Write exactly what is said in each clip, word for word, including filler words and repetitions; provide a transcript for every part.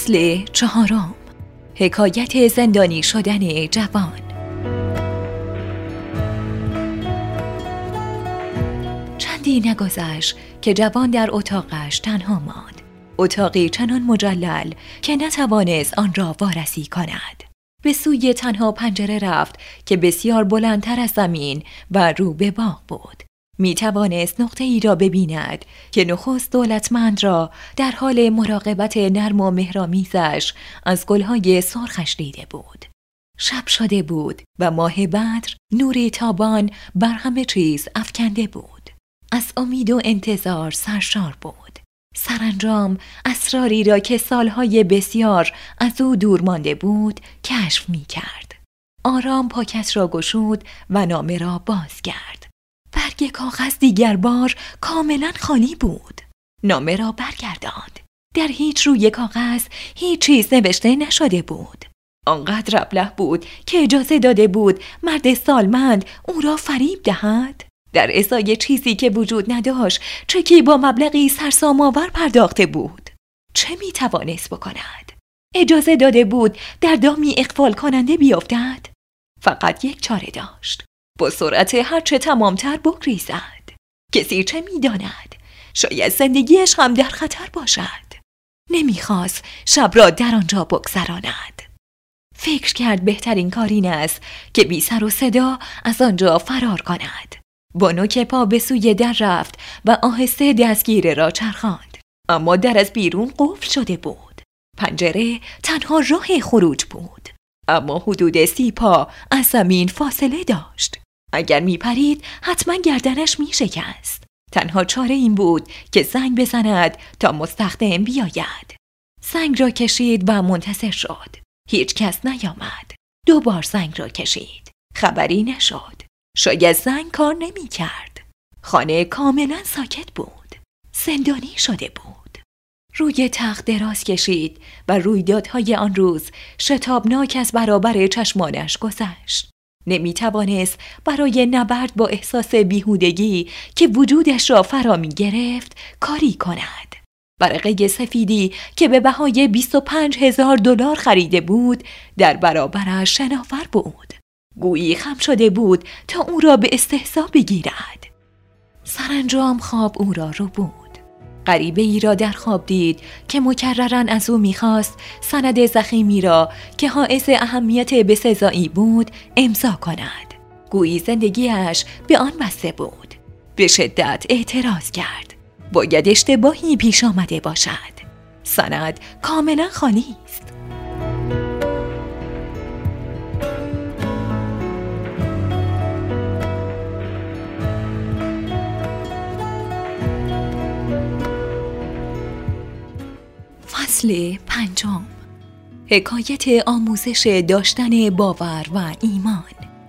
فصل چهارم، حکایت زندانی شدن جوان. چندی نگذشت که جوان در اتاقش تنها ماند. اتاقی چنان مجلل که نتوانست آن را وارسی کند. به سوی تنها پنجره رفت که بسیار بلندتر از زمین و رو به باغ بود. می توانست نقطه ای را ببیند که نخست دولتمند را در حال مراقبت نرم و مهرامیزش از گلهای سرخش دیده بود. شب شده بود و ماه بدر نوری تابان بر همه چیز افکنده بود. از امید و انتظار سرشار بود. سرانجام اسراری را که سالهای بسیار از او دور مانده بود کشف می کرد. آرام پاکت را گشود و نامه را باز کرد. برگ کاغذ دیگر بار کاملا خالی بود. نامه را برگرداند. در هیچ روی کاغذ هیچ چیز نوشته نشده بود. آنقدر ابله بود که اجازه داده بود مرد سالمند او را فریب دهد. در ازای چیزی که وجود نداشت چکی با مبلغی سرسام‌آور پرداخته بود. چه می توانست بکند؟ اجازه داده بود در دامی اغفال کننده بیفتد؟ فقط یک چاره داشت. با سرعت هرچه تمامتر بگریزد. کسی چه می داند؟ شاید زندگیش هم در خطر باشد. نمیخواست شب را در آنجا بگذراند. فکر کرد بهترین کار این است که بی سر و صدا از آنجا فرار کند. با نوک پا به سوی در رفت و آهسته دستگیره را چرخاند. اما در از بیرون قفل شده بود. پنجره تنها راه خروج بود. اما حدود سی پا از زمین فاصله داشت. اگر می پرید حتما گردنش می شکست. تنها چاره این بود که زنگ بزند تا مستخدم بیاید. زنگ را کشید و منتظر شد. هیچ کس نیامد. دو بار زنگ را کشید. خبری نشد. شاید زنگ کار نمی کرد. خانه کاملا ساکت بود. زندانی شده بود. روی تخت دراز کشید و رویدادهای آن روز شتابناک از برابر چشمانش گذشت. نمی توانست برای نبرد با احساس بیهودگی که وجودش را فرا می گرفت کاری کند. ورقه سفیدی که به بهای بیست و پنج هزار دلار خریده بود در برابرش شناور بود. گویی خم شده بود تا او را به استحضا بگیرد. سرانجام خواب او را رو بود. غریبه ای را در خواب دید که مکرراً از او می‌خواست سند ضخیمی را که حائز اهمیت بسزایی بود امضا کند. گویی زندگیش به آن بسته بود. به شدت اعتراض کرد. باید اشتباهی پیش آمده باشد. سند کاملا خالی است. فصل پنجم، حکایت آموزش داشتن باور و ایمان.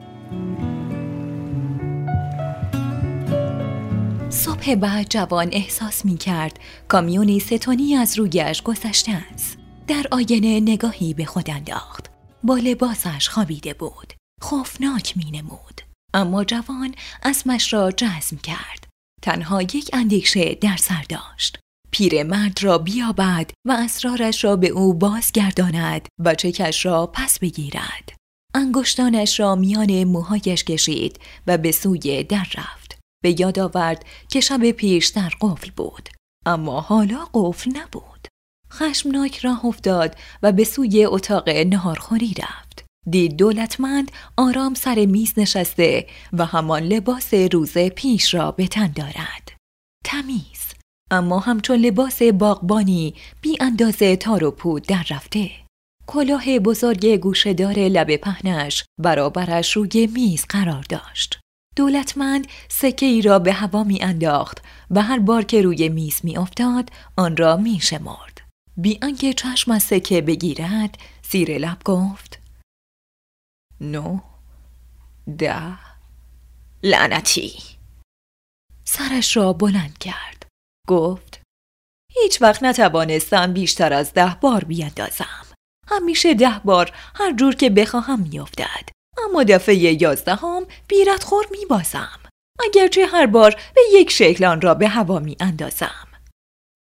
صبح بعد جوان احساس می کرد کامیونی ستونی از رویش گذشته است. در آینه نگاهی به خود انداخت. با لباسش خوابیده بود. خوفناک می نمود. اما جوان اسمش را جزم کرد. تنها یک اندیشه در سر داشت. پیرمرد را بیابد و اسرارش را به او بازگرداند و چکش را پس بگیرد. انگشتانش را میان موهایش کشید و به سوی در رفت. به یاد آورد که شب پیش در قفل بود. اما حالا قفل نبود. خشمناک راه افتاد و به سوی اتاق نهارخوری رفت. دید دولتمند آرام سر میز نشسته و همان لباس روز پیش را به تن دارد. تمیز، اما همچون لباس باغبانی بی اندازه تار و پود در رفته. کلاه بزرگ گوشه‌دار لب پهنش برابرش روی میز قرار داشت. دولتمند سکه ای را به هوا می انداخت و هر بار که روی میز می افتاد آن را می شمرد. بی آنکه چشم از سکه بگیرد زیر لب گفت: نو، ده، لعنتی. سرش را بلند کرد. گفت: هیچ وقت نتوانستم بیشتر از ده بار بیاندازم. همیشه ده بار هر جور که بخواهم میافتد. اما دفعه یازدهم بیردخور میبازم. اگرچه هر بار به یک شکل آن را به هوا میاندازم.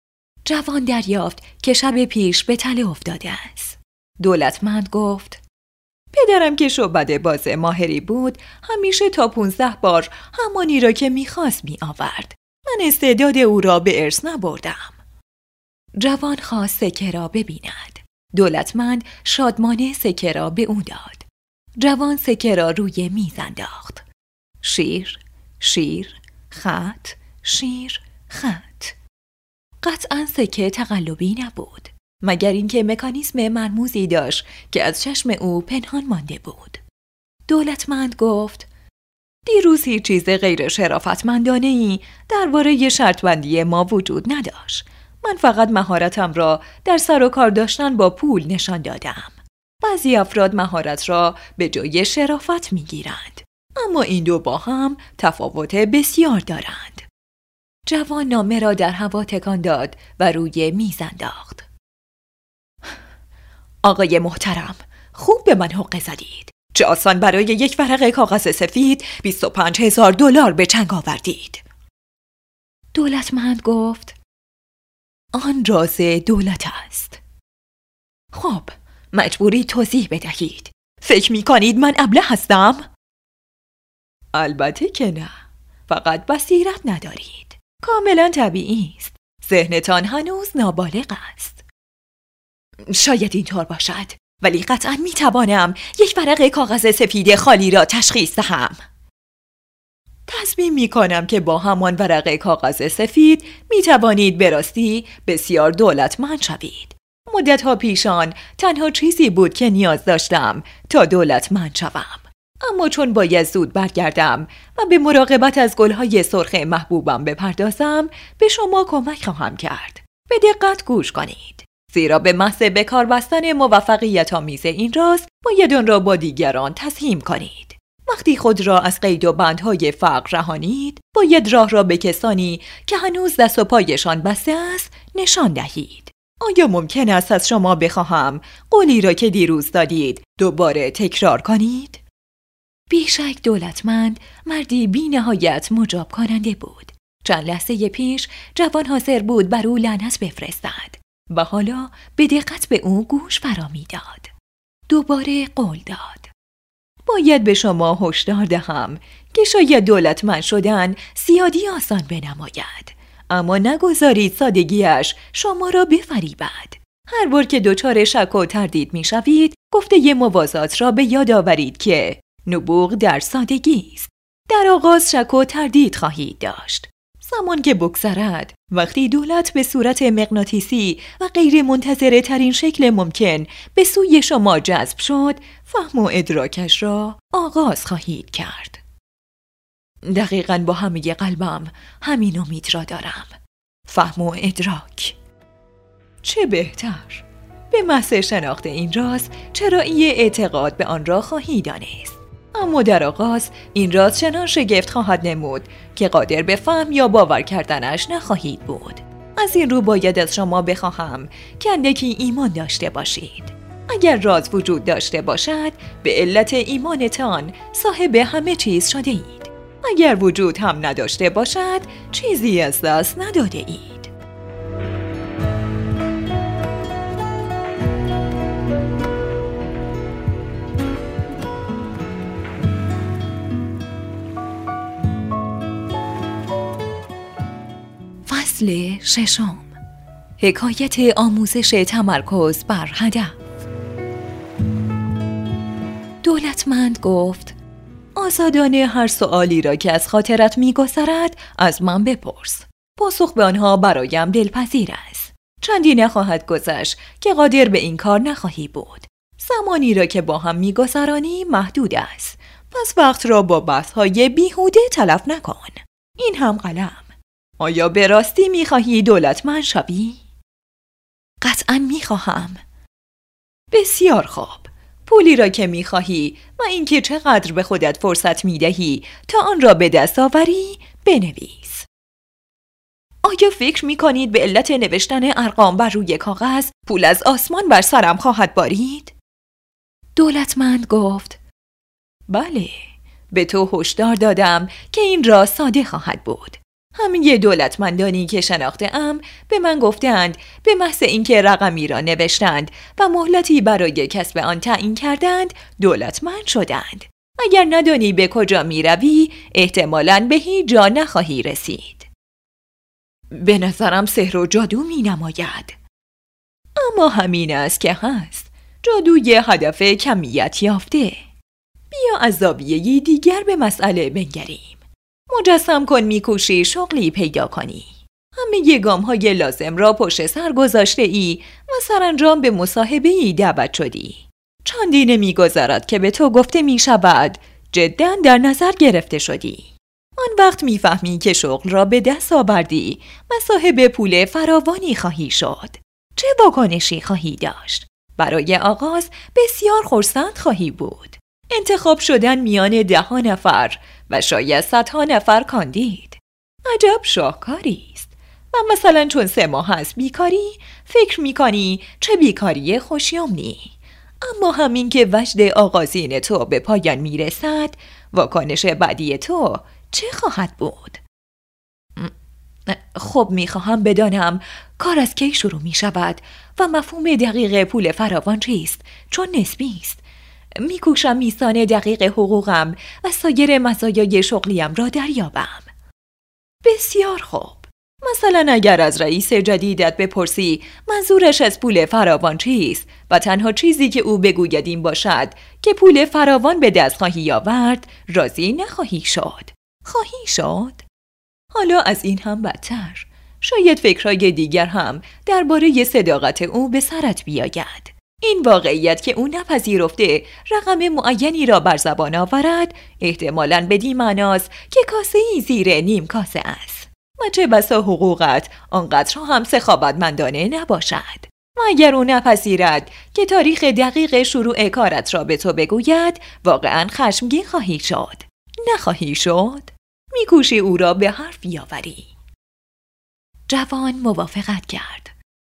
جوان دریافت که شب پیش به تله افتاده است. دولتمند گفت: پدرم که شعبده باز ماهری بود، همیشه تا پونزده بار همانی را که میخواست می آورد. من استعداد او را به ارث نبردم. جوان خواست سکه را ببیند. دولتمند شادمانه سکه را به او داد. جوان سکه را روی میز انداخت. شیر، شیر، خط، شیر، خط. قطعاً سکه تقلبی نبود، مگر اینکه مکانیزم مرموزی داشت که از چشم او پنهان مانده بود. دولتمند گفت: دیروز هیچ چیز غیر شرافتمندانه‌ای درباره شرط بندی ما وجود نداشت. من فقط مهارتم را در سر و کار داشتن با پول نشان دادم. بعضی افراد مهارت را به جای شرافت می‌گیرند، اما این دو با هم تفاوت بسیار دارند. جوان نامه را در هوا تکان داد و روی میز انداخت. آقای محترم، خوب به من حقه زدید. چه آسان برای یک ورقه کاغذ سفید بیست و پنج هزار دلار به چنگ آوردید. دولتمند گفت: آن راز دولت است. خب، مجبوری توضیح بدهید. فکر می کنید من ابله هستم؟ البته که نه. فقط بصیرت ندارید. کاملا طبیعی است. ذهنتان هنوز نابالغ است. شاید اینطور باشد، ولی قطعا می توانم یک ورقه کاغذ سفید خالی را تشخیص دهم. تصمیم می کنم که با همان ورقه کاغذ سفید می توانید به راستی بسیار دولتمند شوید. مدتها پیشان تنها چیزی بود که نیاز داشتم تا دولتمند شوم. اما چون باید زود برگردم و به مراقبت از گلهای سرخ محبوبم بپردازم، به شما کمک خواهم کرد. به دقت گوش کنید، زیرا به محض به کار بستن موفقیت آمیز این راز باید آن را با دیگران تسهیم کنید. وقتی خود را از قید و بندهای فقر رهانید، باید راه را به کسانی که هنوز دست و پایشان بسته است نشان دهید. آیا ممکن است از شما بخواهم قولی را که دیروز دادید دوباره تکرار کنید؟ بیشک دولتمند مردی بی نهایت مجاب کننده بود. چند لحظه پیش جوان حاضر بود بر او لعنت بفرستد و حالا به دقت به او گوش فرا می‌داد. دوباره قول داد: باید به شما هشدار دهم که شاید دولتمند شدن زیادی آسان بنماید، اما نگذارید سادگیش شما را بفریبد. هر بار که دچار شک و تردید می‌شوید، گفته موازات را به یاد آورید که نبوغ در سادگی است. در آغاز شک و تردید خواهید داشت. زمان که بگذرد، وقتی دولت به صورت مغناطیسی و غیر منتظره ترین شکل ممکن به سوی شما جذب شد، فهم و ادراکش را آغاز خواهید کرد. دقیقاً با همه قلبم همین امید را دارم. فهم و ادراک. چه بهتر. به محض شناخت این راز چرایی اعتقاد به آن را خواهی دانست. اما در آغاز این راز چنان شگفت خواهد نمود که قادر به فهم یا باور کردنش نخواهید بود. از این رو باید از شما بخواهم که اندکی ایمان داشته باشید. اگر راز وجود داشته باشد، به علت ایمانتان صاحب همه چیز شده اید. اگر وجود هم نداشته باشد، چیزی از دست نداده اید. فصل ششم. حکایت آموزش تمرکز بر هدف. دولتمند گفت: آزادانه هر سؤالی را که از خاطرت می‌گذرد از من بپرس. پاسخ به آنها برایم دلپذیر است. چندی نخواهد گذشت که قادر به این کار نخواهی بود. زمانی را که با هم می‌گذرانی محدود است. پس وقت را با بحث‌های بیهوده تلف نکن. این هم قلم. آیا به راستی می‌خواهی دولتمند شوی؟ قطعاً می‌خواهم. بسیار خوب. پولی را که می‌خواهی و اینکه چقدر به خودت فرصت می‌دهی تا آن را به دست آوری بنویس. آیا فکر می‌کنید به علت نوشتن ارقام بر روی کاغذ پول از آسمان بر سرم خواهد بارید؟ دولتمند گفت: بله، به تو هشدار دادم که این را ساده خواهد بود. همه دولتمندانی که شناخته‌ام به من گفتند به محض اینکه رقمی را نوشتند و مهلتی برای کسب آن تعیین کردند دولتمند شدند. اگر ندانی به کجا می روی احتمالاً به هیچ جا نخواهی رسید. به نظرم سحر و جادو می نماید. اما همین است که هست. جادوی هدف کمیت یافته. بیا از زاویه‌ای دیگر به مسئله بنگریم. مجسم کن میکوشی شغلی پیدا کنی. همه گام‌های لازم را پشت سر گذاشته ای و سرانجام به مصاحبه‌ای دعوت شدی. چندی نمی‌گذرد که به تو گفته می‌شود جداً در نظر گرفته شدی. آن وقت می‌فهمی که شغل را به دست آوردی و صاحب پول فراوانی خواهی شد. چه واکنشی خواهی داشت؟ برای آغاز بسیار خرسند خواهی بود. انتخاب شدن میان ده ها نفر و شاید صدها نفر کاندید. عجب شاهکاری است. و مثلا چون سه ماه هست بیکاری فکر میکنی چه بیکاری خوشیومنی. اما همین که وجد آغازین تو به پایان میرسد واکنش بعدی تو چه خواهد بود؟ خب میخواهم بدانم کار از کی شروع میشود و مفهوم دقیق پول فراوان چیست چون نسبی است. میکوشم میزان دقیق حقوقم و سایر مزایای شغلیم را دریابم. بسیار خوب. مثلا اگر از رئیس جدیدت بپرسی منظورش از پول فراوان چیست و تنها چیزی که او بگوید این باشد که پول فراوان به دست خواهی آورد راضی نخواهی شد. خواهی شد؟ حالا از این هم بدتر. شاید فکرهای دیگر هم درباره صداقت او به سرت بیاید. این واقعیت که او نپذیرفته رقم معینی را بر زبان آورد احتمالاً بدین معناست که کاسه‌ای زیر نیم کاسه است و چه بسا حقوقت آنقدر هم سخاوتمندانه نباشد. و اگر او نپذیرد که تاریخ دقیق شروع کارت را به تو بگوید واقعاً خشمگین خواهی شد. نخواهی شد؟ میکوشی او را به حرف بیاوری. جوان موافقت کرد.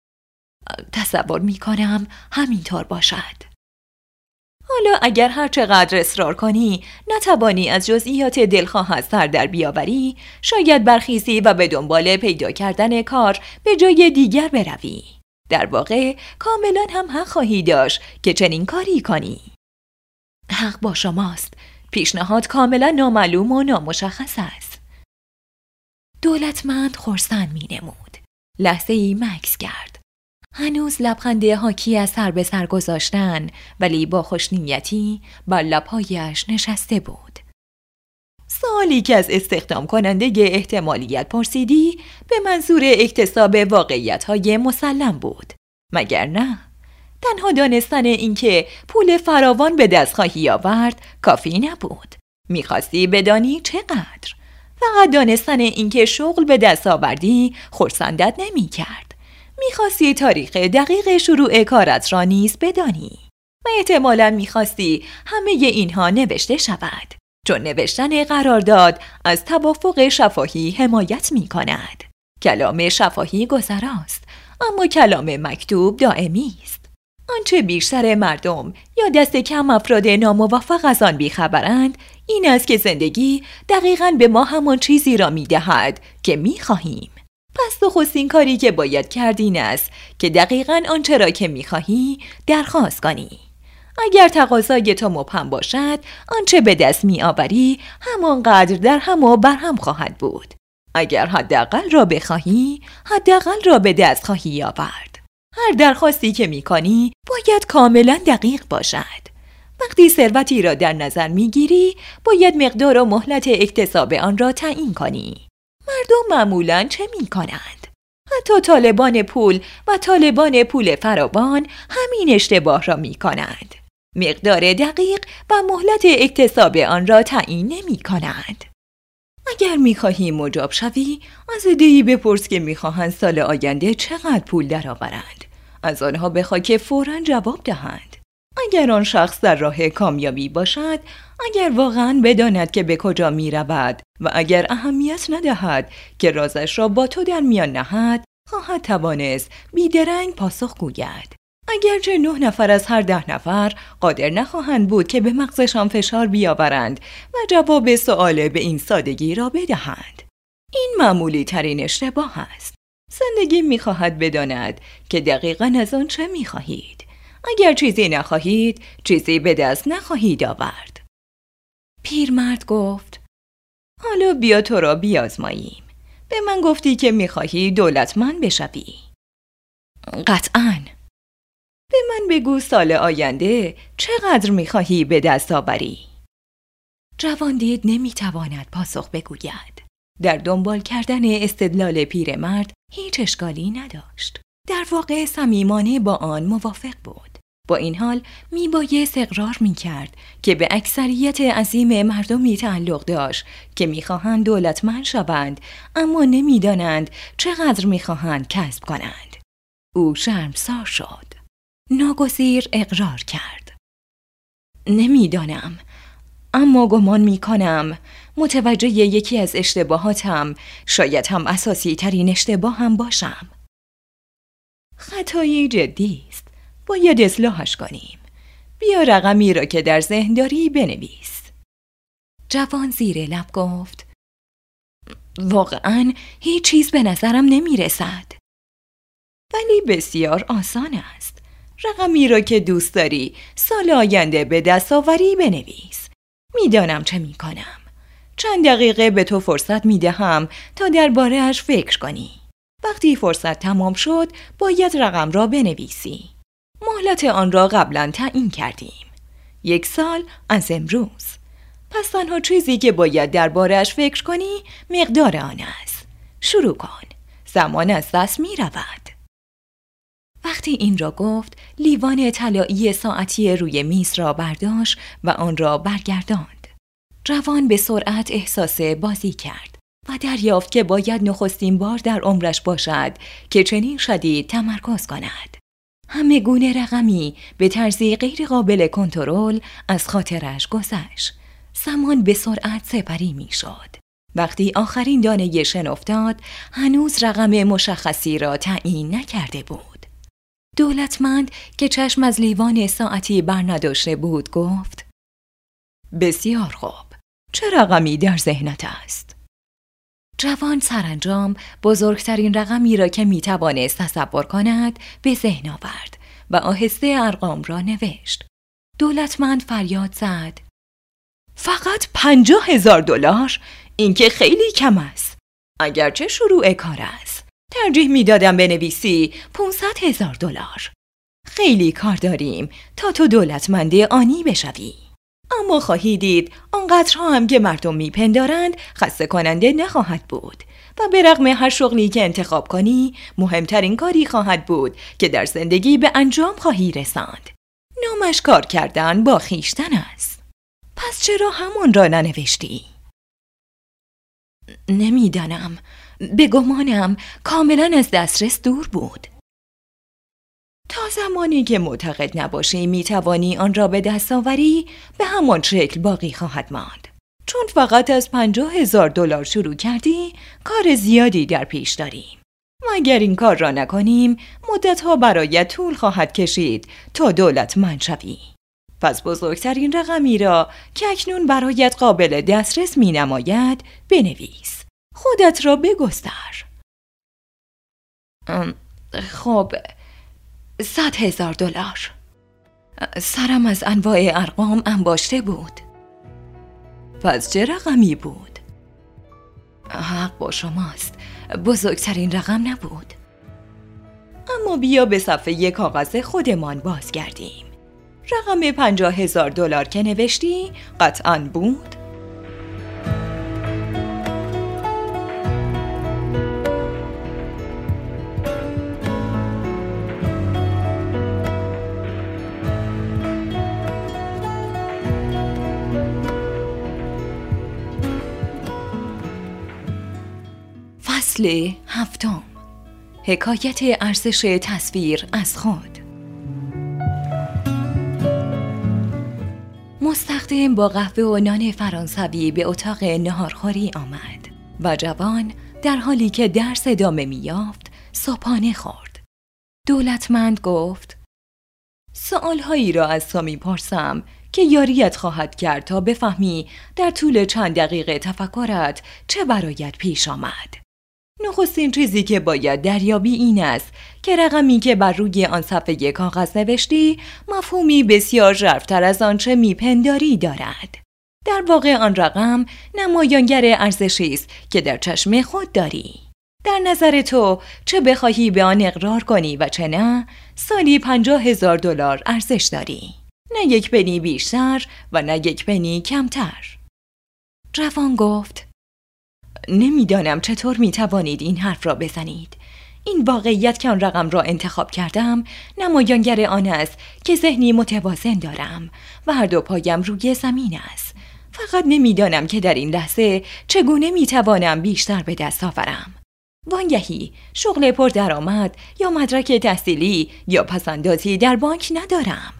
تصور می کنم همینطور باشد. حالا اگر هر چقدر اصرار کنی نتوانی از جزئیات دلخواهت سر در بیاوری شاید برخیزی و به دنبال پیدا کردن کار به جای دیگر بروی. در واقع کاملا هم حق خواهی داشت که چنین کاری کنی. حق با شماست. پیشنهاد کاملا نامعلوم و نامشخص است. دولتمند خرسند می نمود. لحظه ای مکث کرد. هنوز لبخند حاکی از سر به سر گذاشتن ولی با خوشنیتی بر لب‌هایش نشسته بود. سوالی که از استخدام کننده احتمالیت پرسیدی به منظور اکتساب واقعیت‌های مسلم بود. مگر نه؟ تنها دانستن اینکه پول فراوان به دست خواهی آورد کافی نبود. می‌خواستی بدانی چقدر. فقط دانستن اینکه شغل به دست آوردی خرسندت نمی‌کرد. میخواستی تاریخ دقیق شروع کارت را نیز بدانی و احتمالاً میخواستی همه اینها نوشته شود چون نوشتن قرارداد از توافق شفاهی حمایت میکند. کلام شفاهی گذراست اما کلام مکتوب دائمی است. آنچه بیشتر مردم یا دست کم افراد ناموفق از آن بیخبرند این است که زندگی دقیقاً به ما همان چیزی را میدهد که میخواهیم. پس نخستین کاری که باید کرد این است که دقیقاً آنچه را که می‌خواهی درخواست کنی. اگر تقاضای تو مبهم باشد، آنچه به دست می‌آوری همانقدر در هم و بر هم خواهد بود. اگر حداقل را بخواهی، حداقل را به دست خواهی آورد. هر درخواستی که می‌کنی باید کاملاً دقیق باشد. وقتی ثروتی را در نظر می‌گیری، باید مقدار و مهلت اکتساب آن را تعیین کنی. مردم معمولاً چه می کنند؟ حتی طالبان پول و طالبان پول فراوان همین اشتباه را می کنند. مقدار دقیق و مهلت اکتساب آن را تعیین نمی کنند. اگر می خواهی مجاب شوی، از عده‌ای بپرس که می خواهند سال آینده چقدر پول درآورند. از آنها بخواه که فوراً جواب دهند. اگر آن شخص در راه کامیابی باشد، اگر واقعاً بداند که به کجا می رود و اگر اهمیت ندهد که رازش را با تو در میان نهد، خواهد توانست بیدرنگ پاسخ گوید. اگرچه نه نفر از هر ده نفر قادر نخواهند بود که به مغزشان فشار بیاورند و جواب سؤال به این سادگی را بدهند. این معمولی ترین اشتباه است. زندگی میخواهد بداند که دقیقاً از آن چه میخواهید. اگر چیزی نخواهید، چیزی به دست نخواهید آورد. پیرمرد گفت: حالا بیا تو را بیازماییم. به من گفتی که میخواهی دولتمند بشوی. قطعاً. به من بگو سال آینده چقدر میخواهی به دست آوری؟ جوان دید نمیتواند پاسخ بگوید. در دنبال کردن استدلال پیرمرد هیچ اشکالی نداشت. در واقع صمیمانه با آن موافق بود. با این حال میبایست اقرار میکرد که به اکثریت عظیم مردمی تعلق داشت که میخواهند دولتمند شوند، اما نمیدانند چقدر میخواهند کسب کنند. او شرمسار شد. ناگزیر اقرار کرد: نمیدانم، اما گمان میکنم متوجه یکی از اشتباهاتم، شاید هم اساسی ترین اشتباه هم باشم. خطایی جدی است. باید اصلاحش کنیم. بیا رقمی را که در ذهن داری بنویس. جوان زیر لب گفت: واقعاً هیچ چیز به نظرم نمی رسد. ولی بسیار آسان است. رقمی را که دوست داری سال آینده به دست آوری بنویس. میدانم چه می کنم. چند دقیقه به تو فرصت می دهم تا درباره اش فکر کنی. وقتی فرصت تمام شد باید رقم را بنویسی. مهلت آن را قبلا تعیین کردیم. یک سال از امروز. پس تنها چیزی که باید درباره‌اش فکر کنی مقدار آن است. شروع کن. زمان از دست می رود. وقتی این را گفت، لیوان طلایی ساعتی روی میز را برداشت و آن را برگرداند. جوان به سرعت احساس بازی کرد و دریافت که باید نخستین بار در عمرش باشد که چنین شدید تمرکز کند. همه گونه رقمی به طرزی غیر قابل کنترل از خاطرش گذشت. زمان به سرعت سپری می شد. وقتی آخرین دانه شن افتاد، هنوز رقم مشخصی را تعیین نکرده بود. دولتمند که چشم از لیوان ساعتی برنداشته بود گفت: بسیار خوب. چه رقمی در ذهنت است؟ جوان سرانجام بزرگترین رقمی را که می توانست تصور کند به ذهن آورد و آهسته ارقام را نوشت. دولتمند فریاد زد: فقط پنجاه هزار دلار؟ این که خیلی کم است. اگرچه شروع کار است، ترجیح می دادم بنویسی پانصد هزار دلار. خیلی کار داریم تا تو دولتمند آنی بشوی. اما خواهی دید آنقدرها هم که مردم میپندارند خسته کننده نخواهد بود و به رغم هر شغلی که انتخاب کنی مهمترین کاری خواهد بود که در زندگی به انجام خواهی رساند. نامش کار کردن با خویشتن است. پس چرا همان را ننوشتی؟ نمیدانم. به گمانم کاملا از دسترس دور بود. تا زمانی که معتقد نباشی میتوانی آن را به دست آوری، به همان شکل باقی خواهد ماند. چون فقط از پنجاه هزار دلار شروع کردی، کار زیادی در پیش داریم. و اگر این کار را نکنیم، مدتها برایت طول خواهد کشید تا دولتمند شوی. پس بزرگترین رقمی را که اکنون برایت قابل دسترس می نماید بنویس. خودت را بگستر. خب، صد هزار دلار. سرم از انواع ارقام انباشته بود. پس چه رقمی بود؟ حق با شماست، بزرگترین رقم نبود. اما بیا به صفحه کاغذ خودمان بازگردیم. رقم پنجاه هزار دلار که نوشتی قطعاً بود؟ فصل هفتم. حکایت ارزش تصویر از خود. مستخدم با قهوه و نان فرانسوی به اتاق نهارخوری آمد و جوان در حالی که درس ادامه می‌یافت صبحانه خورد. دولتمند گفت: سؤالهایی را از تو می‌پرسم که یاریت خواهد کرد تا بفهمی در طول چند دقیقه تفکرت چه برایت پیش آمد. نخستین چیزی که باید دریابی این است که رقمی که بر روی آن صفحه کاغذ نوشتی مفهومی بسیار ژرف‌تر از آنچه میپنداری دارد. در واقع آن رقم نمایانگر ارزشی است که در چشم خود داری. در نظر تو چه بخواهی به آن اقرار کنی و چه نه، سالی پنجاه هزار دلار ارزش داری. نه یک پنی بیشتر و نه یک پنی کمتر. جوان گفت: نمیدانم چطور می توانید این حرف را بزنید. این واقعیت که آن رقم را انتخاب کردم نمایانگر آن است که ذهنی متوازن دارم و هر دو پایم روی زمین است. فقط نمیدانم که در این لحظه چگونه می توانم بیشتر به دست آورم. وانگهی شغل پردرآمد یا مدرک تحصیلی یا پسندازی در بانک ندارم.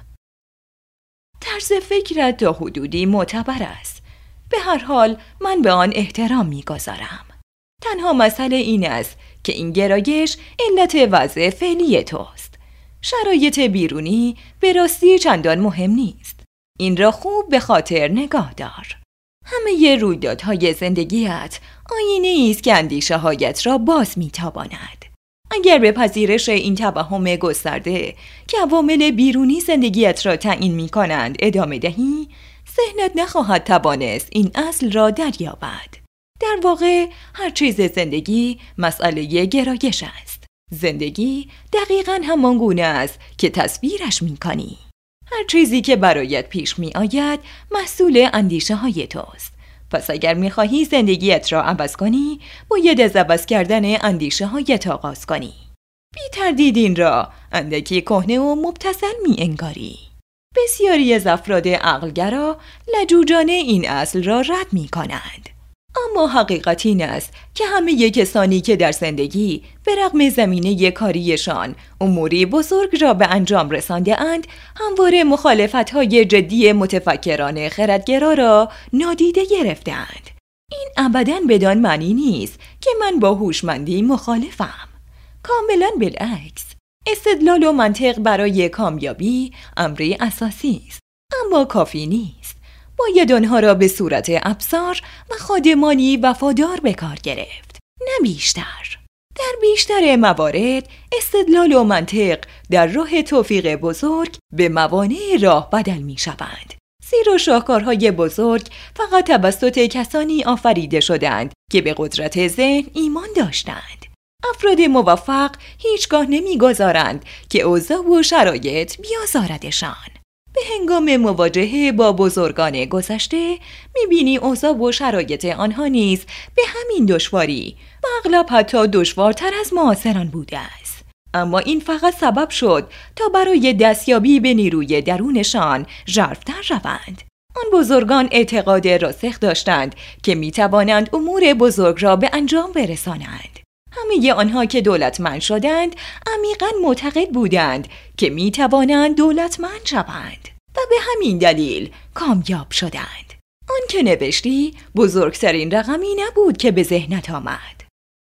طرز فکرت تا حدودی معتبر است. به هر حال من به آن احترام می‌گذارم. تنها مسئله این است که این گرایش علت وضع فعلی توست. شرایط بیرونی به راستی چندان مهم نیست. این را خوب به خاطر نگاه دار. همه ی رویدادهای زندگیت آینه است که اندیشه هایت را باز می‌تاباند. اگر به پذیرش این توهم گسترده که عوامل بیرونی زندگیت را تعیین می‌کنند ادامه دهی، ذهنت نخواهد توانست این اصل را دریابد. در واقع هر چیز زندگی مسئله گرایش است. زندگی دقیقاً همان گونه است که تصویرش می‌کنی. هر چیزی که برایت پیش می‌آید محصول اندیشه های توست. پس اگر می‌خواهی زندگیت را عوض کنی، باید از عوض کردن اندیشه هایت آغاز کنی. بی تردید این را اندکی کهنه و مبتذل می‌انگاری. بسیاری از افراد عقلگرا لجوجانه این اصل را رد می‌کنند. اما حقیقت این است که همه کسانی که در زندگی به رغم زمینه کاریشان اموری بزرگ را به انجام رسانده اند، همواره مخالفت‌های جدی متفکران خردگرا را نادیده گرفتند. این ابداً بدان معنی نیست که من با هوشمندی مخالفم. کاملاً بالعکس. استدلال و منطق برای کامیابی امری اساسی است، اما کافی نیست. باید آنها را به صورت ابزار و خادمانی وفادار به کار گرفت، نه بیشتر. در بیشتر موارد استدلال و منطق در راه توفیق بزرگ به موانع راه بدل می شوند. زیرا شاهکارهای بزرگ فقط توسط کسانی آفریده شدند که به قدرت ذهن ایمان داشتند. افراد موفق هیچگاه نمی‌گذارند که اوضاع و شرایط بیازاردشان. به هنگام مواجهه با بزرگان گذشته می‌بینی اوضاع و شرایط آنها نیز به همین دشواری و اغلب حتی دشوارتر از معاصران بوده است. اما این فقط سبب شد تا برای دستیابی به نیروی درونشان ژرف‌تر روند. آن بزرگان اعتقاد راسخ داشتند که می‌توانند امور بزرگ را به انجام برسانند. همه آنها که دولتمند شدند عمیقاً معتقد بودند که می توانند دولتمند شوند و به همین دلیل کامیاب شدند. آن که نوشتی بزرگترین رقمی نبود که به ذهنت آمد.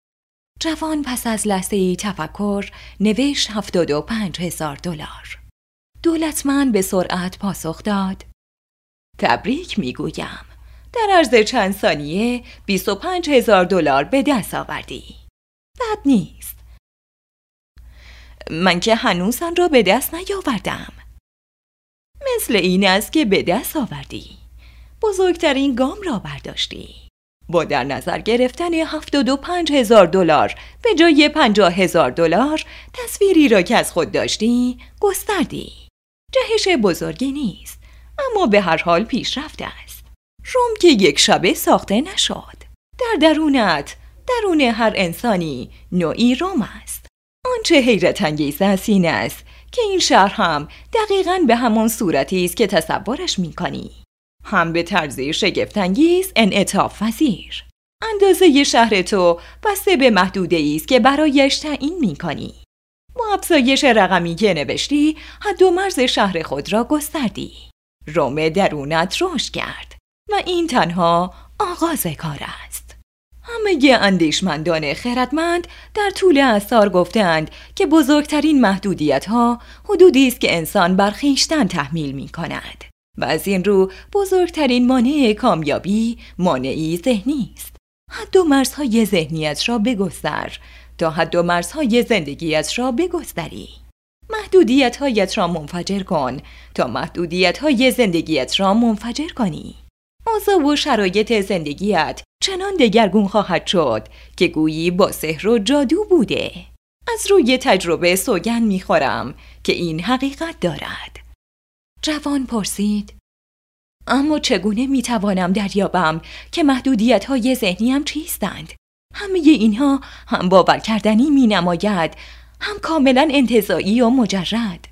جوان پس از لحظه‌ای تفکر نوشت هفتاد و پنج هزار دلار. دولتمند به سرعت پاسخ داد: تبریک میگویم. در عرض چند ثانیه بیست و پنج هزار دلار به دست آوردی. بد نیست. من که هنوز آن را به دست نیاوردم. مثل این است که به دست آوردی. بزرگترین گام را برداشتی. با در نظر گرفتن هفتاد و پنج هزار دلار به جای پنجاه هزار دلار تصویری را که از خود داشتی گستردی. جهش بزرگی نیست، اما به هر حال پیشرفت است. روم که یک شبه ساخته نشد. در درونت، درون هر انسانی نوعی روم است. آنچه حیرت انگیز است این است که این شهر هم دقیقاً به همان صورتی است که تصورش می‌کنی. هم به طرزی شگفت انگیز انعطاف پذیر. اندازه شهر تو بسته به محدوده‌ای است که برایش تعیین می‌کنی. با افزایش رقمی که نوشتی حد و مرز شهر خود را گستردی. روم درونت رشد کرد و این تنها آغاز کار است. همه اندیشمندان خردمند در طول عصر گفتند که بزرگترین محدودیت‌ها حدودی است که انسان بر خویشتن تحمیل می‌کند. و از این رو بزرگترین مانع کامیابی مانعی ذهنی است. حد و مرزهای ذهنیت را بگستر تا حد و مرزهای زندگیت را بگستری. محدودیت‌هایت را منفجر کن تا محدودیت‌های زندگیت را منفجر کنی. اوضاع و شرایط زندگیت چنان دگرگون خواهد شد که گویی با سحر و جادو بوده. از روی تجربه سوگند می‌خورم که این حقیقت دارد. جوان پرسید: اما چگونه می‌توانم دریابم که محدودیت‌های ذهنیم چیستند؟ همه اینها هم باور کردنی می‌نماید، هم کاملا انتزاعی و مجرد.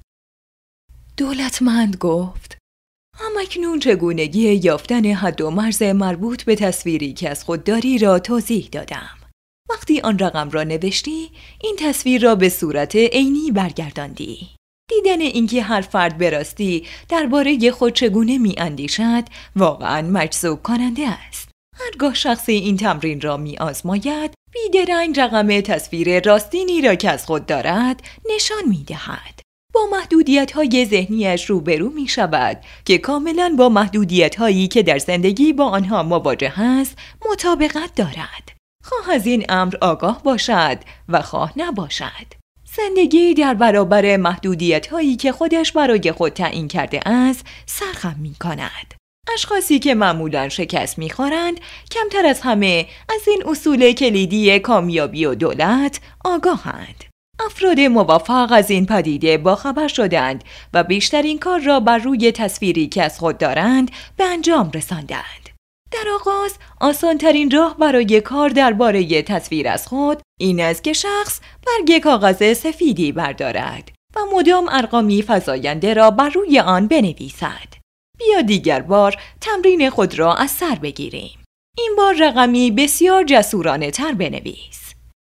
دولتمند گفت: همکنون چگونگی یافتن حد و مرز مربوط به تصویری که از خود داری را توضیح دادم. وقتی آن رقم را نوشتی، این تصویر را به صورت عینی برگرداندی. دیدن اینکه هر فرد به راستی درباره خود چگونه می‌اندیشد واقعاً مجذوب کننده است. هرگاه شخصی این تمرین را می‌آزماید، بیدرنگ رقم تصویر راستینی را که از خود دارد نشان می‌دهد. با محدودیت‌های ذهنیش روبرو می‌شود که کاملاً با محدودیت‌هایی که در زندگی با آنها مواجه است مطابقت دارد. خواه از این امر آگاه باشد و خواه نباشد. زندگی در برابر محدودیت‌هایی که خودش برای خود تعیین کرده است سرخم می‌کند. اشخاصی که معمولاً شکست می‌خورند کمتر از همه از این اصول کلیدی کامیابی و دولت آگاهند. افراد موفق از این پدیده باخبر شدند و بیشترین کار را بر روی تصویری که از خود دارند به انجام رساندند. در آغاز آسان‌ترین راه برای کار درباره تصویر از خود این است که شخص برگ کاغذ سفیدی بردارد و مدام ارقامی فزاینده را بر روی آن بنویسد. بیا دیگر بار تمرین خود را از سر بگیریم. این بار رقمی بسیار جسورانه تر بنویس.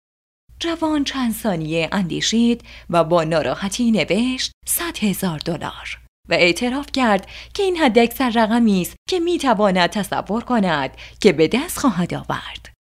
جوان چند ثانیه اندیشید و با ناراحتی نوشت صد هزار دلار و اعتراف کرد که این حداکثر رقمی است که میتواند تصور کند که به دست خواهد آورد.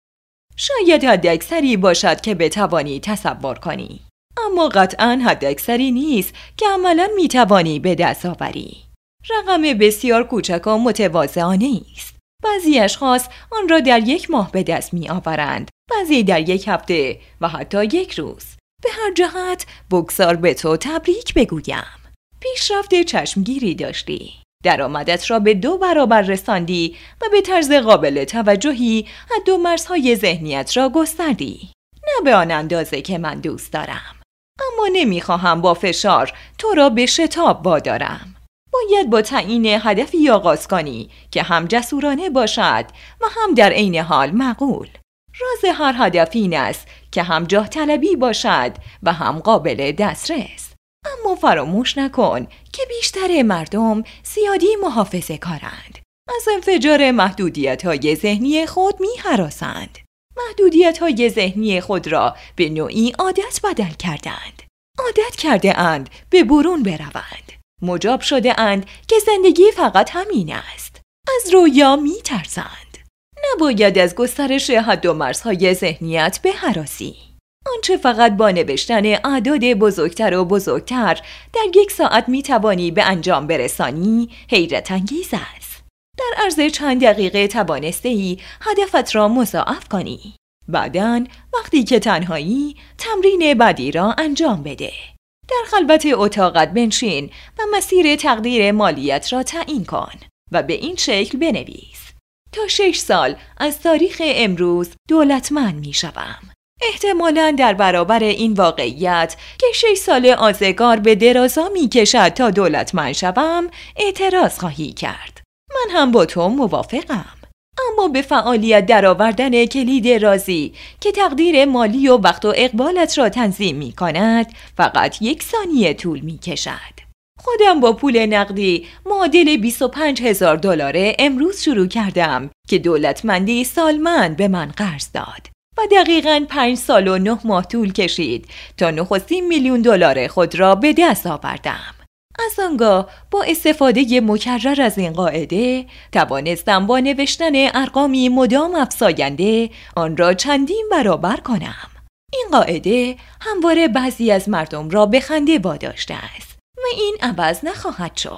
شاید حداکثری باشد که بتوانی تصور کنی، اما قطعاً حداکثری نیست که عملاً میتوانی به دست آوری. رقم بسیار کوچک و متواضعانه است. بعضی اشخاص آن را در یک ماه به دست می آورند، بعضی در یک هفته و حتی یک روز. به هر جهت بگذار به تو تبریک بگویم. پیشرفت چشمگیری داشتی. درآمدت را به دو برابر رساندی و به طرز قابل توجهی حد و مرزهای ذهنیت را گستردی. نه به آن اندازه که من دوست دارم، اما نمیخواهم با فشار تو را به شتاب وادارم. باید با تعیین هدفی آغاز کنی که هم جسورانه باشد و هم در عین حال معقول. راز هر هدف این است که هم جاه طلبی باشد و هم قابل دسترس. اما فراموش نکن که بیشتر مردم زیادی محافظه کارند. از انفجار محدودیت‌های ذهنی خود می‌هراسند. محدودیت‌های ذهنی خود را به نوعی عادت بدل کردند. عادت کرده اند به برون بروند. مجاب شده اند که زندگی فقط همین است. از رویا می ترسند. نباید از گسترش حد و مرزهای ذهنیت بهراسی. آنچه فقط با نوشتن اعداد بزرگتر و بزرگتر در یک ساعت می توانی به انجام برسانی حیرت انگیز است. در عرض چند دقیقه توانسته ای هدفت را مضاعف کنی. بعداً وقتی که تنهایی تمرین بعدی را انجام بده. در خلوت اتاقت بنشین و مسیر تقدیر مالیت را تعیین کن و به این شکل بنویس: تا شش سال از تاریخ امروز دولتمند می شوم. احتمالاً در برابر این واقعیت که شش سال آزگار به درازا می کشد تا دولتمند شوم اعتراض خواهی کرد. من هم با تو موافقم. اما به فعالیت درآوردن کلید رازی که تقدیر مالی و وقت و اقبالت را تنظیم می کند فقط یک ثانیه طول می کشد. خودم با پول نقدی معادل بیست و پنج هزار دلار امروز شروع کردم که دولتمندی سالمند به من قرض داد و دقیقاً پنج سال و نه ماه طول کشید تا نخستین میلیون دلار خود را به دست آوردم. از آنگاه با استفاده مکرر از این قاعده توانستم با نوشتن ارقامی مدام افزاینده آن را چندین برابر کنم. این قاعده همواره بعضی از مردم را به خنده واداشته است و این عوض نخواهد شد.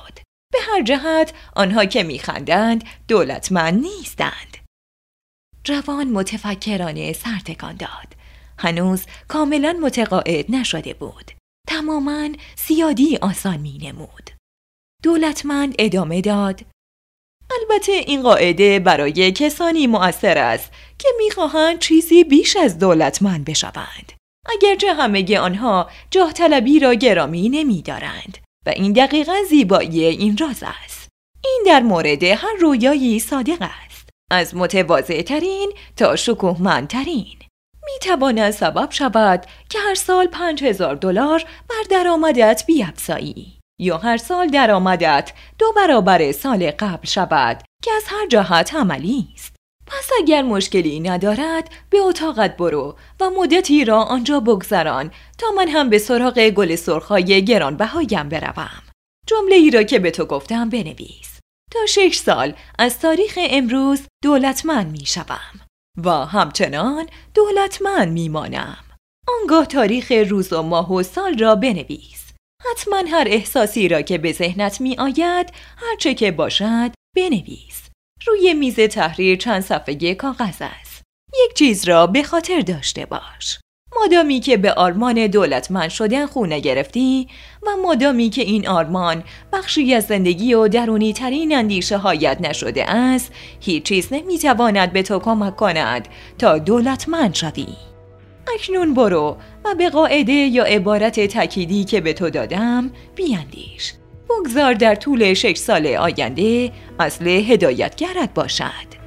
به هر جهت آنها که میخندند دولتمند نیستند. جوان متفکرانه سر تکان داد. هنوز کاملا متقاعد نشده بود. تماما زیادی آسان می نمود. دولتمند ادامه داد: البته این قاعده برای کسانی مؤثر است که میخواهند چیزی بیش از دولتمند بشوند. اگرچه همه آنها جاه طلبی را گرامی نمی دارند و این دقیقاً زیبایی این راز است. این در مورد هر رویایی صادق است. از متواضع ترین تا شکوهمندترین. می تواند سبب شود که هر سال پنج هزار دلار بر درآمدت بیفزایی یا هر سال درآمدت دو برابر سال قبل شود که از هر جهت عملی است. پس اگر مشکلی ندارد به اتاقت برو و مدتی را آنجا بگذران تا من هم به سراغ گل سرخ‌های گرانبهایم بروم. جمله ای را که به تو گفتم بنویس. تا شش سال از تاریخ امروز دولتمند می شوم و همچنان دولتمند می مانم. آنگاه تاریخ روز و ماه و سال را بنویس. حتما هر احساسی را که به ذهنت می آید، هر چه که باشد بنویس. روی میز تحریر چند صفحه کاغذ است. یک چیز را به خاطر داشته باش. مادامی که به آرمان دولتمند شدن خو نگرفتی و مادامی که این آرمان بخشی از زندگی و درونی ترین اندیشه هایت نشده است، هیچ چیز نمیتواند به تو کمک کند تا دولتمند شوی. اکنون برو و به قاعده یا عبارت تأکیدی که به تو دادم بیاندیش. بگذار در طول شش سال آینده اصل هدایتگرت باشد.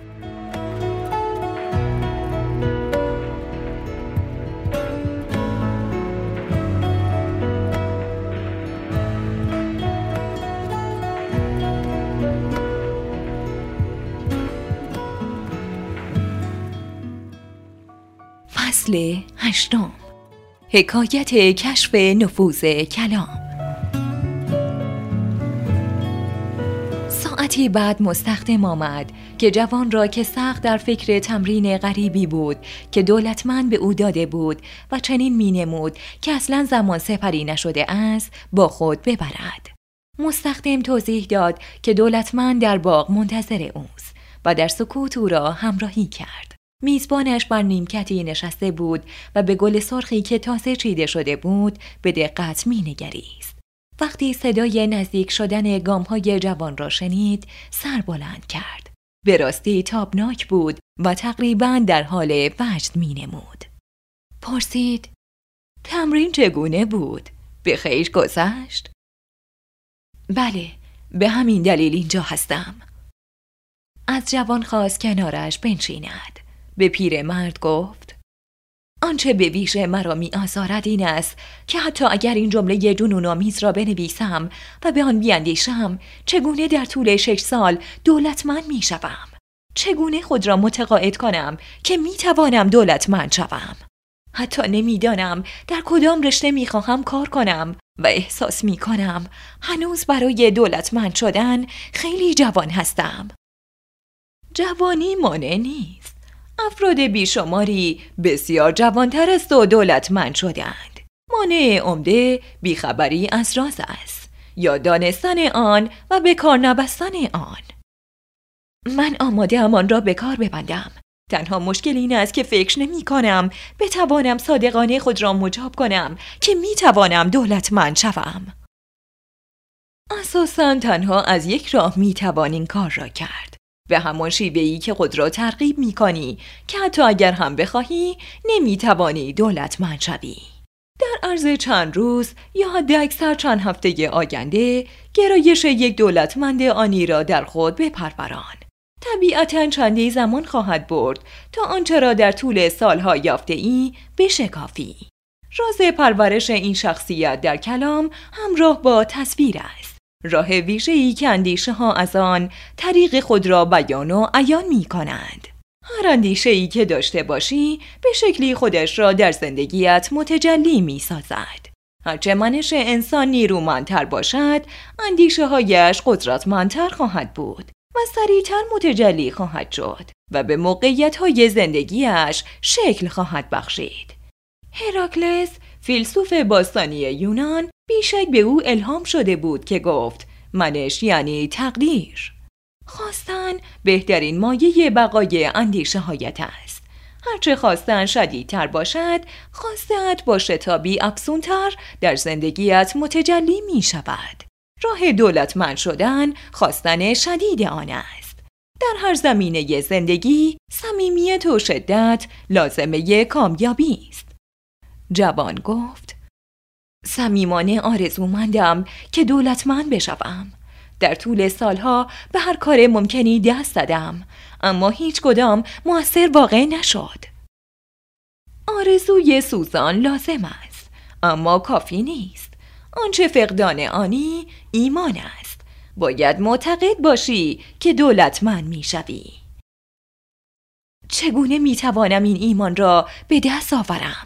فصل هشتم. حکایت کشف نفوذ کلام. ساعتی بعد مستخدم آمد که جوان را که سخت در فکر تمرین غریبی بود که دولتمند به او داده بود و چنین می نمود که اصلا زمان سپری نشده است با خود ببرد. مستخدم توضیح داد که دولتمند در باغ منتظر اوست و در سکوت او را همراهی کرد. میزبانش بر نیمکتی نشسته بود و به گل سرخی که تازه چیده شده بود به دقت می نگریست. وقتی صدای نزدیک شدن گام‌های جوان را شنید، سر بلند کرد. به راستی تابناک بود و تقریباً در حال وجد می نمود. پرسید: تمرین چگونه بود؟ به خیر گذشت؟ بله، به همین دلیل اینجا هستم. از جوان خواست کنارش بنشیند. به پیرمرد گفت: آنچه به ویژه مرا می آزارد این است که حتی اگر این جمله جنون‌آمیز را بنویسم و به آن بیاندیشم، چگونه در طول شش سال دولتمند می شوم؟ چگونه خود را متقاعد کنم که می توانم دولتمند شوم؟ حتی نمی دانم در کدام رشته می خواهم کار کنم و احساس می کنم هنوز برای دولتمند شدن خیلی جوان هستم. جوانی مانع نیست. افراد بیشماری بسیار جوانتر از تو دولتمند شدند. مانع عمده بیخبری از راز است یا دانستن آن و به کار نبستن آن. من آماده ام آن را به کار ببندم. تنها مشکل این است که فکر نمی کنم بتوانم صادقانه خود را مجاب کنم که می توانم دولتمند شوم. اساساً تنها از یک راه می توان این کار را کرد. به همان شیوه‌ای که خود را ترغیب می کنی که حتی اگر هم بخواهی نمی توانی دولتمند شوی. در عرض چند روز یا حداکثر چند هفته آینده گرایش یک دولتمند آنی را در خود بپروران. طبیعتاً چندی زمان خواهد برد تا آنچه را در طول سالها یافته ای بشکافی. راز پرورش این شخصیت در کلام همراه با تصویر است. راه ویژه‌ای که اندیشه ها از آن طریق خود را بیان و عیان می کنند. هر اندیشه‌ای که داشته باشی به شکلی خودش را در زندگیت متجلی می سازد. هرچه منش انسان نیرومندتر باشد، اندیشه هایش قدرتمندتر خواهد بود و سریعتر متجلی خواهد شد و به موقعیت های زندگیش شکل خواهد بخشید. هراکلس، فیلسوف باستانی یونان، بیشک به او الهام شده بود که گفت: منش یعنی تقدیر. خواستن بهترین مایه بقای اندیشه هایت است. هرچه خواستن شدیدتر باشد، خواستت با شتابی افزونتر در زندگیت متجلی می شود. راه دولتمند شدن خواستن شدید آن است. در هر زمینه زندگی صمیمیت و شدت لازمه کامیابی است. جوان گفت: صمیمانه آرزومندم که دولتمند بشوم. در طول سالها به هر کار ممکنی دست زدم، اما هیچ کدام مؤثر واقع نشد. آرزوی سوزان لازم است، اما کافی نیست. آنچه فقدان آنی ایمان است. باید معتقد باشی که دولتمند می شوی. چگونه می توانم این ایمان را به دست آورم؟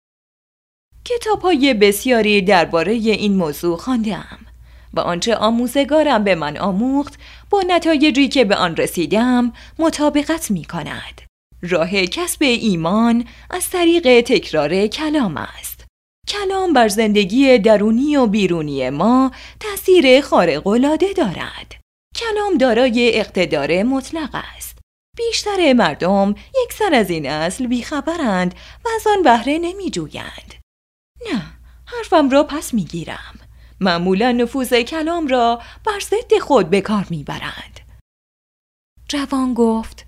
کتاب‌های بسیاری درباره این موضوع خواندم و آنچه آموزگارم به من آموخت با نتایجی که به آن رسیدم مطابقت می کند. راه کسب ایمان از طریق تکرار کلام است. کلام بر زندگی درونی و بیرونی ما تأثیر خارق‌العاده دارد. کلام دارای اقتدار مطلق است. بیشتر مردم یکسر از این اصل بیخبرند و از آن بهره نمی جویند. نه، حرفم را پس می گیرم. معمولا نفوذ کلام را بر ضد خود به کار می برند. جوان گفت: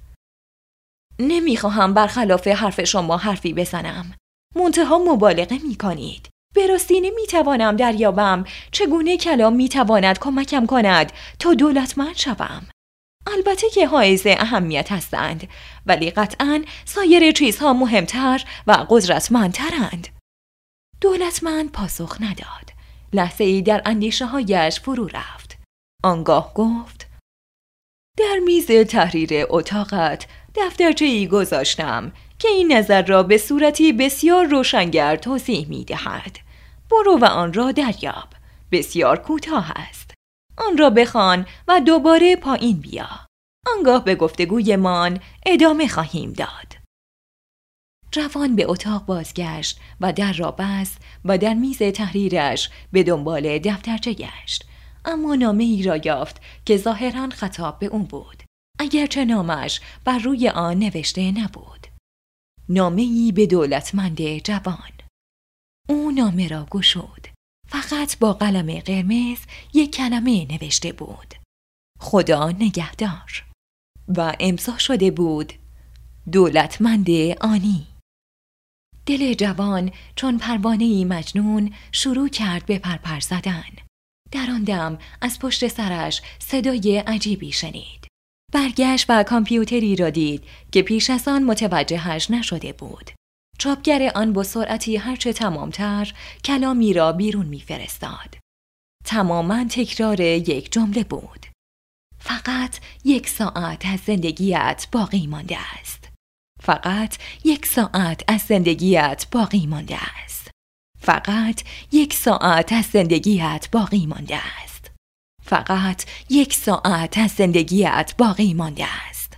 نمی خواهم برخلاف حرف شما حرفی بزنم. منتها مبالغه می کنید. به راستی نمی توانم دریابم چگونه کلام می تواند کمکم کند تا دولتمند شوم. البته که حائز اهمیت هستند، ولی قطعاً سایر چیزها مهمتر و قدرتمندترند. دولتمند پاسخ نداد. لحظه ای در اندیشه هایش فرو رفت. آنگاه گفت: در میز تحریر اتاقت دفترچه ای گذاشتم که این نظر را به صورتی بسیار روشنگر توضیح می دهد. برو و آن را دریاب. بسیار کوتاه است. آن را بخوان و دوباره پایین بیا. آنگاه به گفتگویمان ادامه خواهیم داد. جوان به اتاق بازگشت و در را بست و در میز تحریرش به دنبال دفترچه گشت، اما نامه ای را یافت که ظاهراً خطاب به اون بود، اگرچه نامش بر روی آن نوشته نبود. نامه ای به دولتمند جوان. او نامه را گشود. فقط با قلم قرمز یک کلمه نوشته بود: خدا نگهدار. و امضا شده بود: دولتمند آنی. دل جوان چون پروانه‌ای مجنون شروع کرد به پرپر زدن. در آن دم از پشت سرش صدای عجیبی شنید. برگشت و کامپیوتری را دید که پیش از آن متوجهش نشده بود. چاپگر آن با سرعتی هرچه تمامتر کلامی را بیرون می‌فرستاد. تماماً تکرار یک جمله بود: فقط یک ساعت از زندگیت باقی مانده است. فقط یک ساعت از زندگیت باقی مانده است. فقط یک ساعت از زندگیت باقی مانده است. فقط یک ساعت از زندگیت باقی مانده است.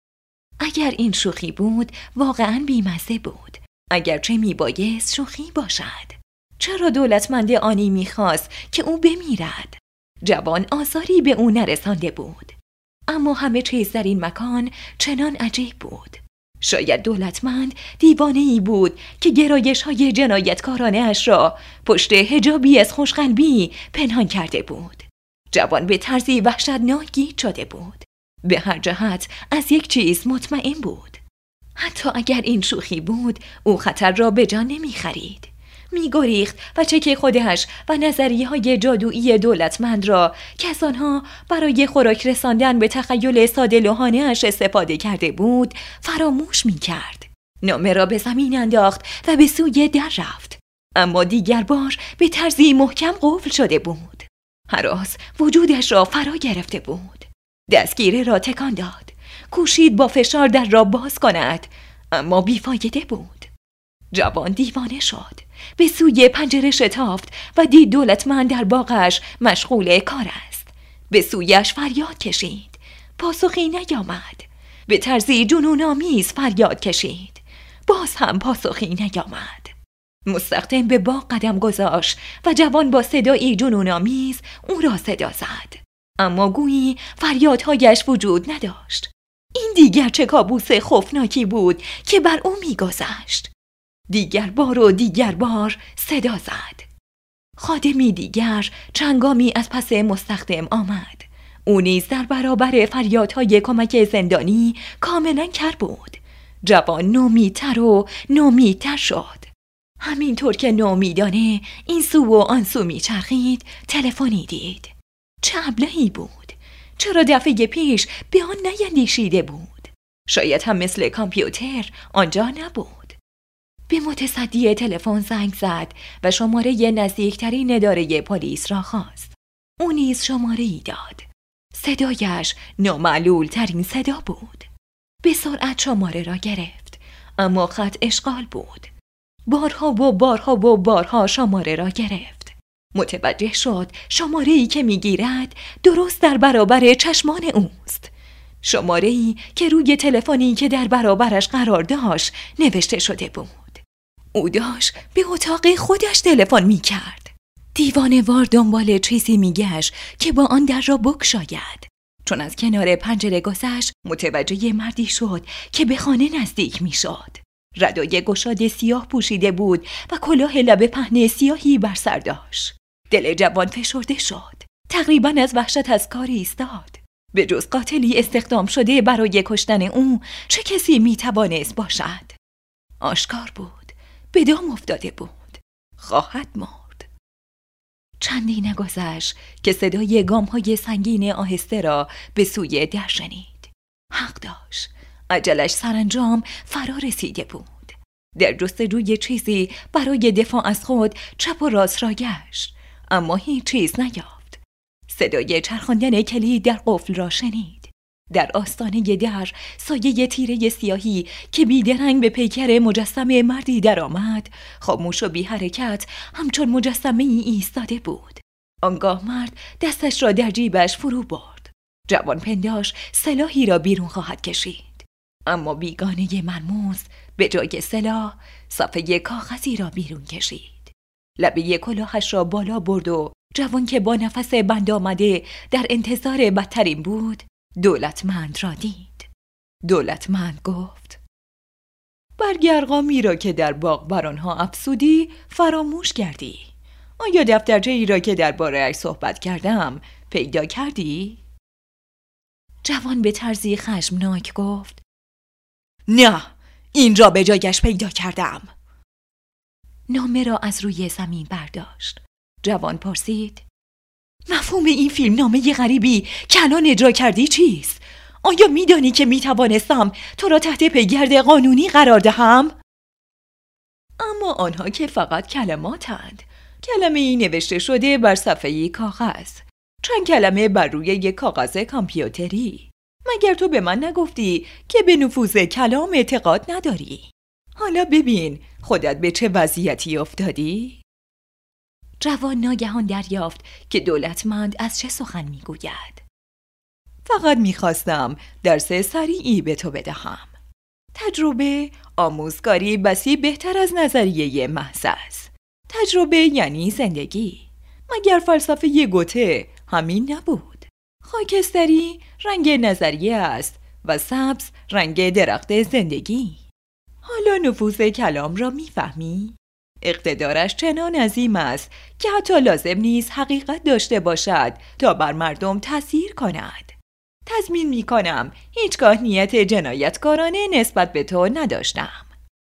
اگر این شوخی بود واقعاً بی‌مزه بود. اگرچه میبایست شوخی باشد. چرا دولتمند آنی میخواست که او بمیرد؟ جوان آثاری به او نرسانده بود. اما همه چیز در این مکان چنان عجیب بود. شاید دولتمند دیوانه ای بود که گرایش های جنایتکارانه اش را پشت حجابی از خوشقلبی پنهان کرده بود. جوان به طرزی وحشتناک گیج شده بود. به هر جهت از یک چیز مطمئن بود. حتی اگر این شوخی بود، او خطر را به جان نمی خرید. می گریخت و چک خودش و نظریه های جادویی دولتمند را که از آنها برای خوراک رساندن به تخیل ساده لوحانه اش استفاده کرده بود فراموش می کرد. نامه را به زمین انداخت و به سوی در رفت. اما دیگر بار به طرزی محکم قفل شده بود. هراس وجودش را فرا گرفته بود. دستگیره را تکان داد. کوشید با فشار در را باز کند، اما بیفایده بود. جوان دیوانه شد. به سوی پنجره شتافت و دید دولتمند در باغش مشغول کار است. به سویش فریاد کشید. پاسخی نیامد. به طرزی جنون‌آمیز فریاد کشید. باز هم پاسخی نیامد. مستخدم به باغ قدم گذاشت و جوان با صدایی جنون‌آمیز او را صدا زد. اما گویی فریادهایش وجود نداشت. این دیگر چه کابوس خوفناکی بود که بر او می‌گذشت. دیگر بار و دیگر بار صدا زد. خادمی دیگر چنگامی از پس مستخدم آمد. او نیز در برابر فریادهای کمک زندانی کاملا کر بود. جوان نومیدتر و نومیدتر شد. همینطور که نومیدانه این سو و آن سو میچرخید تلفنی دید. چه ابلهی بود؟ چرا دفعه پیش به آن نیندیشیده بود؟ شاید هم مثل کامپیوتر آنجا نبود. به متصدی تلفن زنگ زد و شماره نزدیکترین اداره پلیس را خواست. او نیز شماره ای داد. صدایش نامعلول ترین صدا بود. به سرعت شماره را گرفت، اما خط اشغال بود. بارها و بارها و بارها شماره را گرفت. متوجه شد شماره ای که میگیرد درست در برابر چشمان اوست. شماره ای که روی تلفنی که در برابرش قرار داشت نوشته شده بود. او داشت به اتاق خودش تلفن میکرد. دیوانه‌وار دنبال چیزی میگشت که با آن در را بگشاید. چون از کنار پنجره گذشت متوجه مردی شد که به خانه نزدیک میشد. ردای گشاد سیاه پوشیده بود و کلاه لبه پهن سیاهی بر سر داشت. دل جوان فشرده شد. تقریباً از وحشت از کار ایستاد. به جز قاتلی استخدام شده برای کشتن او چه کسی میتوانست باشد؟ آشکار بود. به دام افتاده بود. خواهد مرد. چندی نگذشت که صدای گام‌های سنگین آهسته را به سوی در شنید. حق داشت. عجلش سرانجام فرا رسیده بود. در جستجوی چیزی برای دفاع از خود چپ و راست را گشت، اما هیچ چیز نیافت. صدای چرخاندن کلید در قفل را شنید. در آستانه در سایه تیره سیاهی که بیدرنگ به پیکر مجسمه مردی در آمد، خاموش و بی حرکت همچون مجسمه ای ایستاده بود. آنگاه مرد دستش را در جیبش فرو برد. جوان پنداش سلاحی را بیرون خواهد کشید، اما بیگانه مرموز به جای سلاح صفحه کاغذی را بیرون کشید. لبه کلاهش را بالا برد و جوان که با نفس بند آمده در انتظار بدترین بود دولتمند را دید. دولتمند گفت: برگرقامی را که در باغ بر آنها افسودی فراموش کردی. آیا دفترچه ای را که درباره‌اش صحبت کردم پیدا کردی؟ جوان به طرزی خشمناک گفت: نه، این را به جایش پیدا کردم. نامه را از روی زمین برداشت. جوان پرسید: مفهوم این فیلم نامه غریبی که الان اجرا کردی چیست؟ آیا میدانی که میتوانستم تو را تحت پیگرد قانونی قرار دهم؟ اما آنها که فقط کلماتند. کلمه ای نوشته شده بر صفحه کاغذ. چند کلمه بر روی یک کاغذ کامپیوتری. مگر تو به من نگفتی که به نفوذ کلام اعتقاد نداری؟ حالا ببین خودت به چه وضعیتی افتادی؟ جوان ناگهان دریافت که دولتمند از چه سخن میگوید. فقط میخواستم درس سریعی به تو بدهم. تجربه آموزگاری بسی بهتر از نظریه محض است. تجربه یعنی زندگی. مگر فلسفه گوته همین نبود؟ خاکستری رنگ نظریه است و سبز رنگ درخت زندگی. حالا نفوذ کلام را میفهمی؟ اقتدارش چنان عظیم است که حتی لازم نیست حقیقت داشته باشد تا بر مردم تأثیر کند. تضمین می کنم هیچگاه نیت جنایتکارانه نسبت به تو نداشتم.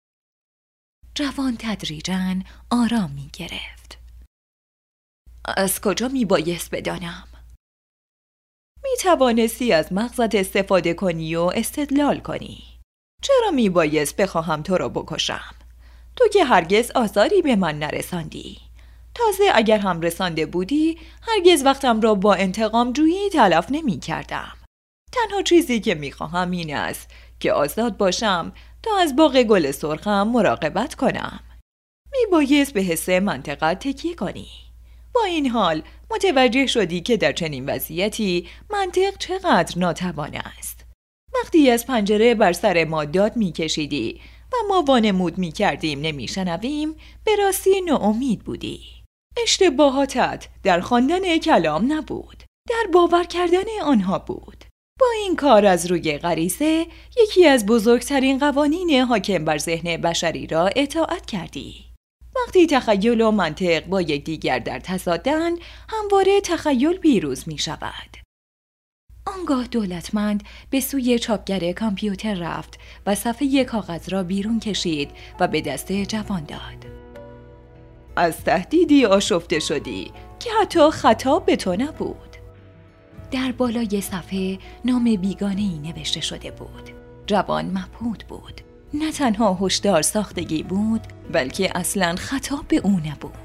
جوان تدریجاً آرام می گرفت. از کجا می بایست بدانم؟ می توانستی از مغزت استفاده کنی و استدلال کنی. چرا می بایست بخواهم تو را بکشم؟ تو که هرگز آزاری به من نرساندی. تازه اگر هم رسانده بودی هرگز وقتم را با انتقام جویی تلف نمی کردم. تنها چیزی که می خواهم این است که آزاد باشم تا از باغ گل سرخم مراقبت کنم. می بایست به حس منطقت تکیه کنی. با این حال متوجه شدی که در چنین وضعیتی منطق چقدر ناتوان است. وقتی از پنجره بر سر ما داد می کشیدی و ما وانمود می کردیم نمی شنویم، به راستی ناامید بودی. اشتباهاتت در خواندن کلام نبود، در باور کردن آنها بود. با این کار از روی غریزه یکی از بزرگترین قوانین حاکم بر ذهن بشری را اطاعت کردی. وقتی تخیل و منطق با یکدیگر در تصادن، همواره تخیل پیروز می شود. آنگاه دولتمند به سوی چاپگر کامپیوتر رفت و صفحه کاغذ را بیرون کشید و به دست جوان داد. از تهدیدی آشفته شدی که حتی خطاب به تو نبود. در بالای صفحه نام بیگانه‌ای نوشته شده بود. جوان مبهوت بود. نه تنها هشدار ساختگی بود، بلکه اصلاً خطاب به او نبود.